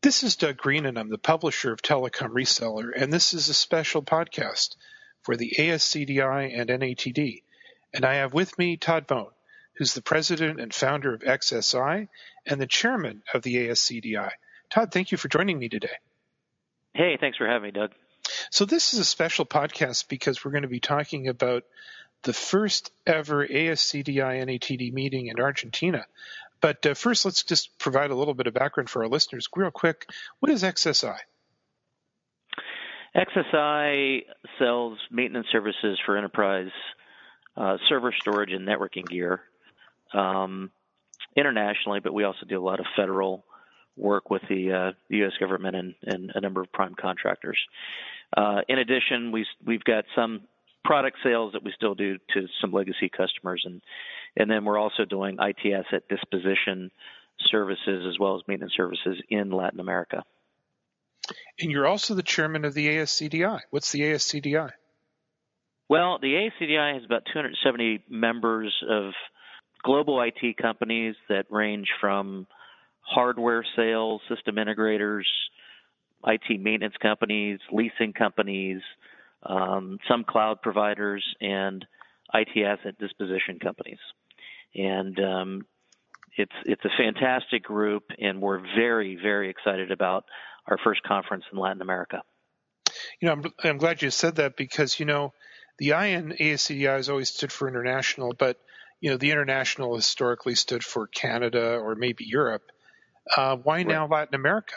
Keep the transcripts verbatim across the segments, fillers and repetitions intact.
This is Doug Green, and I'm the publisher of Telecom Reseller, and this is a special podcast for the A S C D I and N A T D. And I have with me Todd Bone, who's the president and founder of X S I and the chairman of the A S C D I. Todd, thank you for joining me today. Hey, thanks for having me, Doug. So this is a special podcast because we're going to be talking about the first ever A S C D I N A T D meeting in Argentina. But uh, first, let's just provide a little bit of background for our listeners. Real quick, what is X S I? X S I sells maintenance services for enterprise uh, server storage and networking gear um, internationally, but we also do a lot of federal work with the, uh, the U S government and, and a number of prime contractors. Uh, in addition, we, we've got some product sales that we still do to some legacy customers, and and then we're also doing I T asset disposition services as well as maintenance services in Latin America. And you're also the chairman of the A S C D I. What's the A S C D I? Well, the A S C D I has about two hundred seventy members of global I T companies that range from hardware sales, system integrators, I T maintenance companies, leasing companies, um, some cloud providers, and I T asset disposition companies. And um, it's it's a fantastic group, and we're very, very excited about our first conference in Latin America. You know, I'm, I'm glad you said that because, you know, the I in A S C D I has always stood for international, but, you know, the international historically stood for Canada or maybe Europe. Uh, why now right. Latin America?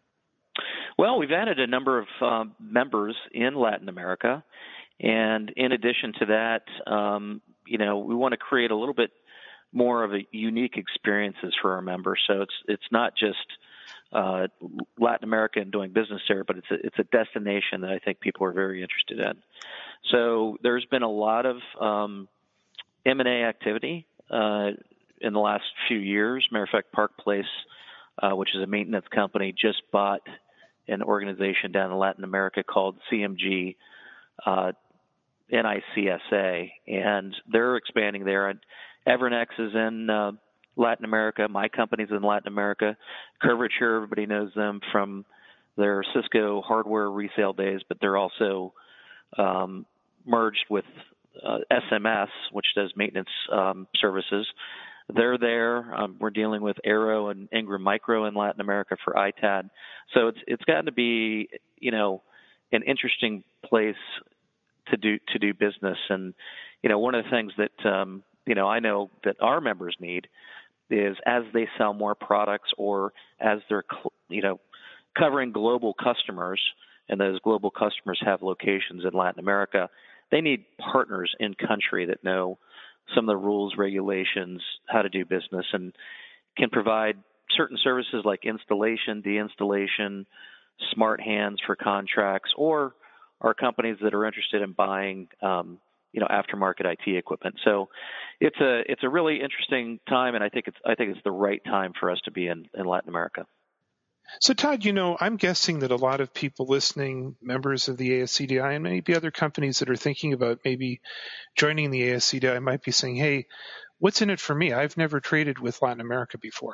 Well, we've added a number of um, members in Latin America, and in addition to that, um, you know, we want to create a little bit more of a unique experiences for our members. So it's it's not just uh, Latin America and doing business there, but it's a, it's a destination that I think people are very interested in. So there's been a lot of um, M and A activity uh, in the last few years. Matter of fact, Park Place, uh, which is a maintenance company, just bought an organization down in Latin America called C M G uh, N I C S A, and they're expanding there. And Evernex is in uh, Latin America. My company's in Latin America. Curvature, everybody knows them from their Cisco hardware resale days, but they're also um, merged with uh, S M S, which does maintenance um, services. They're there. Um, we're dealing with Arrow and Ingram Micro in Latin America for I T A D. So it's it's gotten to be, you know, an interesting place to do to do business. And, you know, one of the things that, um, you know, I know that our members need is as they sell more products or as they're, you know, covering global customers, and those global customers have locations in Latin America, they need partners in country that know some of the rules, regulations, how to do business, and can provide certain services like installation, deinstallation, smart hands for contracts, or are companies that are interested in buying, um, you know, aftermarket I T equipment. So it's a it's a really interesting time, and I think it's I think it's the right time for us to be in, in Latin America. So, Todd, you know, I'm guessing that a lot of people listening, members of the A S C D I, and maybe other companies that are thinking about maybe joining the A S C D I might be saying, hey, what's in it for me? I've never traded with Latin America before.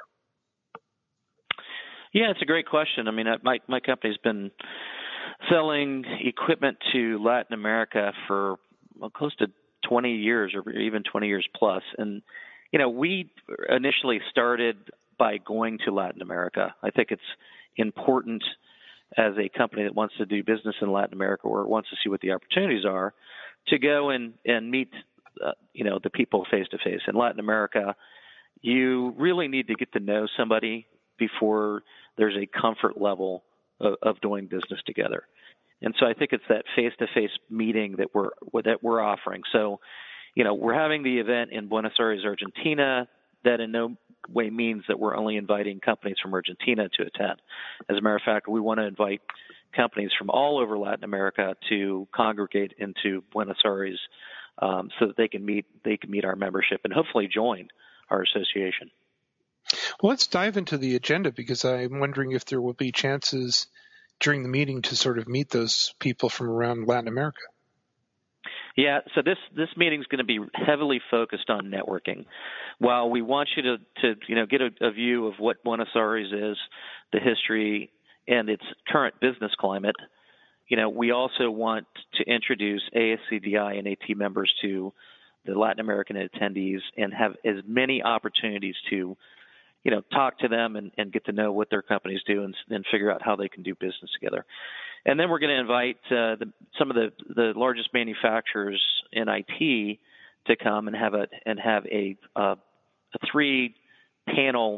Yeah, it's a great question. I mean, my, my company's been selling equipment to Latin America for well, close to twenty years or even twenty years plus. And, you know, we initially started by going to Latin America. I think it's important as a company that wants to do business in Latin America or wants to see what the opportunities are to go and, and meet, uh, you know, the people face to face. In Latin America, you really need to get to know somebody before there's a comfort level of, of doing business together. And so I think it's that face-to-face meeting that we're that we're offering. So, you know, we're having the event in Buenos Aires, Argentina. That in no way means that we're only inviting companies from Argentina to attend. As a matter of fact, we want to invite companies from all over Latin America to congregate into Buenos Aires um, so that they can meet they can meet our membership and hopefully join our association. Well, let's dive into the agenda because I'm wondering if there will be chances during the meeting to sort of meet those people from around Latin America. Yeah, so this this meeting is going to be heavily focused on networking. While we want you to, to you know get a, a view of what Buenos Aires is, the history, and its current business climate, you know, we also want to introduce A S C D I and AT members to the Latin American attendees and have as many opportunities to, you know, talk to them and, and get to know what their companies do and, and figure out how they can do business together. And then we're going to invite uh, the, some of the, the largest manufacturers in I T to come and have a and have a, uh, a three panel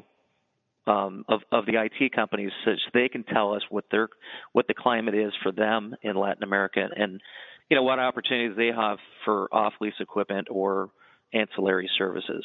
um, of of the I T companies, so they can tell us what their what the climate is for them in Latin America, and you know what opportunities they have for off lease equipment or ancillary services.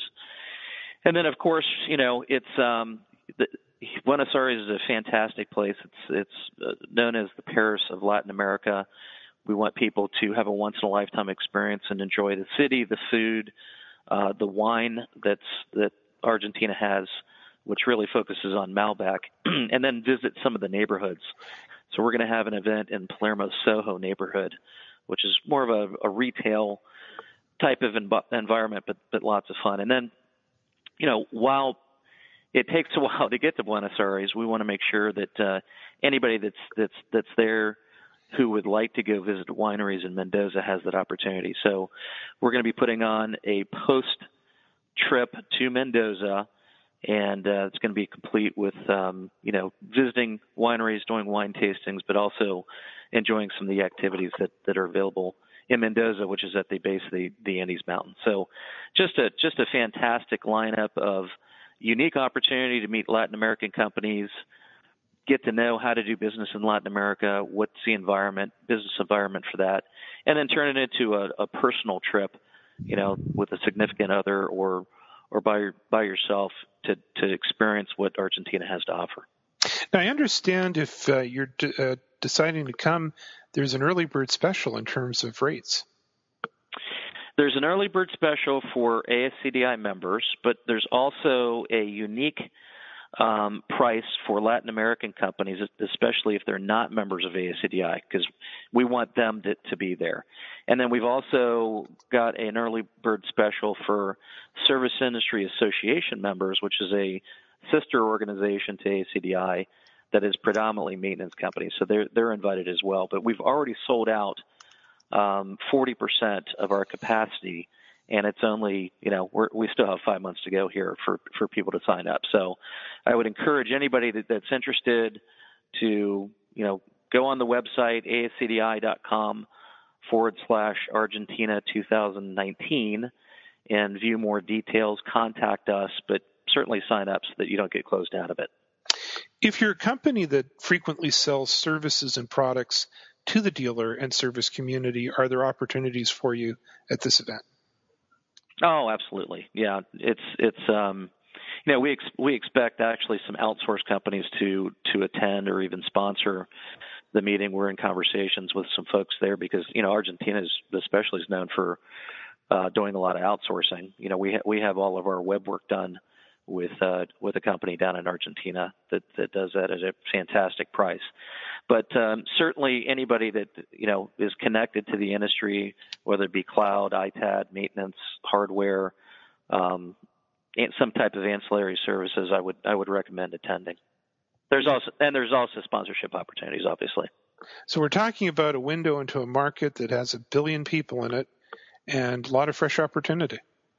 And then, of course, you know it's um, the, Buenos Aires is a fantastic place. It's it's known as the Paris of Latin America. We want people to have a once-in-a-lifetime experience and enjoy the city, the food, uh, the wine that's that Argentina has, which really focuses on Malbec, and then visit some of the neighborhoods. So we're going to have an event in Palermo Soho neighborhood, which is more of a, a retail type of env- environment, but but lots of fun. And then, you know, while it takes a while to get to Buenos Aires, we want to make sure that uh, anybody that's that's that's there who would like to go visit wineries in Mendoza has that opportunity. So we're going to be putting on a post-trip to Mendoza, and uh, it's going to be complete with, um, you know, visiting wineries, doing wine tastings, but also enjoying some of the activities that, that are available in Mendoza, which is at the base of the, the Andes Mountains. So just a just a fantastic lineup of unique opportunity to meet Latin American companies, get to know how to do business in Latin America, what's the environment, business environment for that, and then turn it into a, a personal trip, you know, with a significant other or or by by yourself to, to experience what Argentina has to offer. Now, I understand if uh, you're d- uh, deciding to come, there's an early bird special in terms of rates. There's an early bird special for A S C D I members, but there's also a unique Um, price for Latin American companies, especially if they're not members of A S C D I, because we want them to, to be there. And then we've also got an early bird special for Service Industry Association members, which is a sister organization to A S C D I that is predominantly maintenance companies. So they're they're invited as well. But we've already sold out um, forty percent of our capacity. And it's only, you know, we're, we still have five months to go here for, for people to sign up. So I would encourage anybody that, that's interested to, you know, go on the website, ascdi.com forward slash Argentina twenty nineteen, and view more details, contact us, but certainly sign up so that you don't get closed out of it. If you're a company that frequently sells services and products to the dealer and service community, are there opportunities for you at this event? Oh, absolutely. Yeah, it's it's um, you know we ex- we expect actually some outsourced companies to to attend or even sponsor the meeting. We're in conversations with some folks there because you know Argentina is especially is known for uh, doing a lot of outsourcing. You know we ha- we have all of our web work done with uh, with a company down in Argentina that that does that at a fantastic price. But um, certainly anybody that you know is connected to the industry, whether it be cloud, I T A D, maintenance, hardware, um, and some type of ancillary services, I would I would recommend attending. There's also and there's also sponsorship opportunities, obviously. So we're talking about a window into a market that has a billion people in it and a lot of fresh opportunity.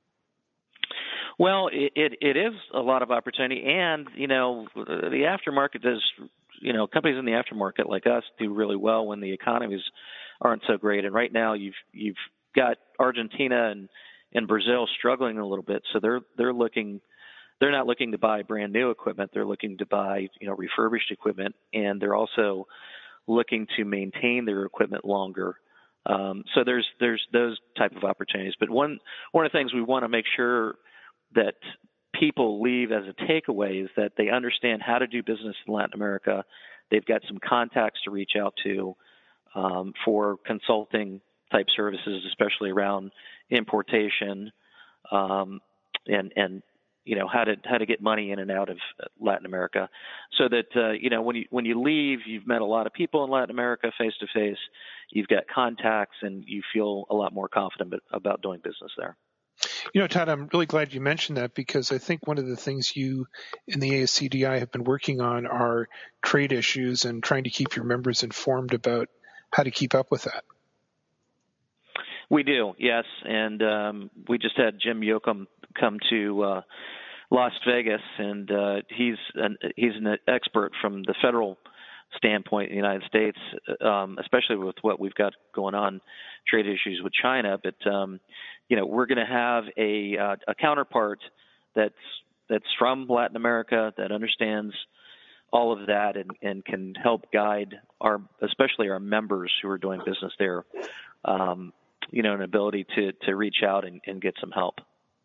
Well, it, it, it is a lot of opportunity, and you know the aftermarket does. You know, companies in the aftermarket like us do really well when the economies aren't so great. And right now, you've you've got Argentina and, and Brazil struggling a little bit, so they're they're looking. They're not looking to buy brand new equipment. They're looking to buy you know refurbished equipment, and they're also looking to maintain their equipment longer. Um, so there's there's those type of opportunities. But one one of the things we want to make sure that people leave as a takeaway is that they understand how to do business in Latin America. They've got some contacts to reach out to um, for consulting type services, especially around importation um, and and you know how to how to get money in and out of Latin America, so that uh, you know when you when you leave, you've met a lot of people in Latin America face to face. You've got contacts, and you feel a lot more confident about doing business there. You know, Todd, I'm really glad you mentioned that because I think one of the things you in the A S C D I have been working on are trade issues and trying to keep your members informed about how to keep up with that. We do, yes. And um, we just had Jim Yoakum come to uh, Las Vegas, and uh, he's an, he's an expert from the federal standpoint in the United States, um, especially with what we've got going on, trade issues with China. But um, you know, we're going to have a uh, a counterpart that's that's from Latin America that understands all of that and, and can help guide our, especially our members who are doing business there, um, you know, an ability to to reach out and, and get some help.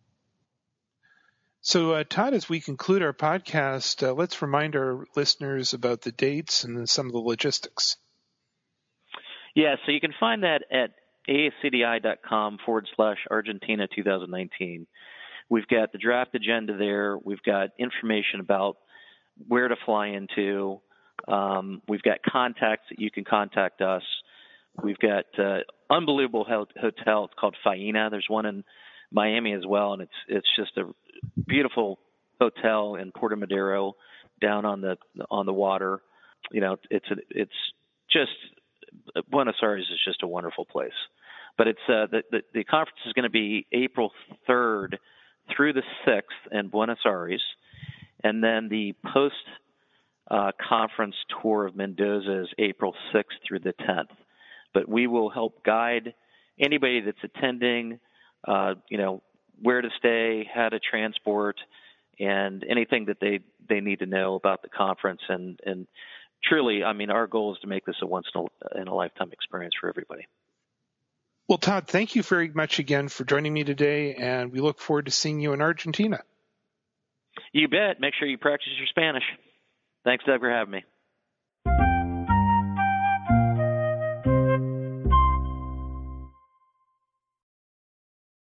So, uh, Todd, as we conclude our podcast, uh, let's remind our listeners about the dates and some of the logistics. Yeah, so you can find that at ascdi.com forward slash Argentina 2019. We've got the draft agenda there. We've got information about where to fly into. Um, we've got contacts that you can contact us. We've got uh, unbelievable hotel. It's called Faena. There's one in Miami as well, and it's it's just a beautiful hotel in Puerto Madero down on the on the water. You know, it's a, it's just Buenos Aires is just a wonderful place. But it's uh, the, the the conference is going to be April third through the sixth in Buenos Aires, and then the post uh, conference tour of Mendoza is April sixth through the tenth. But we will help guide anybody that's attending, uh, you know, where to stay, how to transport, and anything that they, they need to know about the conference. And, and truly, I mean, our goal is to make this a once in a, in a lifetime experience for everybody. Well, Todd, thank you very much again for joining me today, and we look forward to seeing you in Argentina. You bet. Make sure you practice your Spanish. Thanks, Doug, for having me.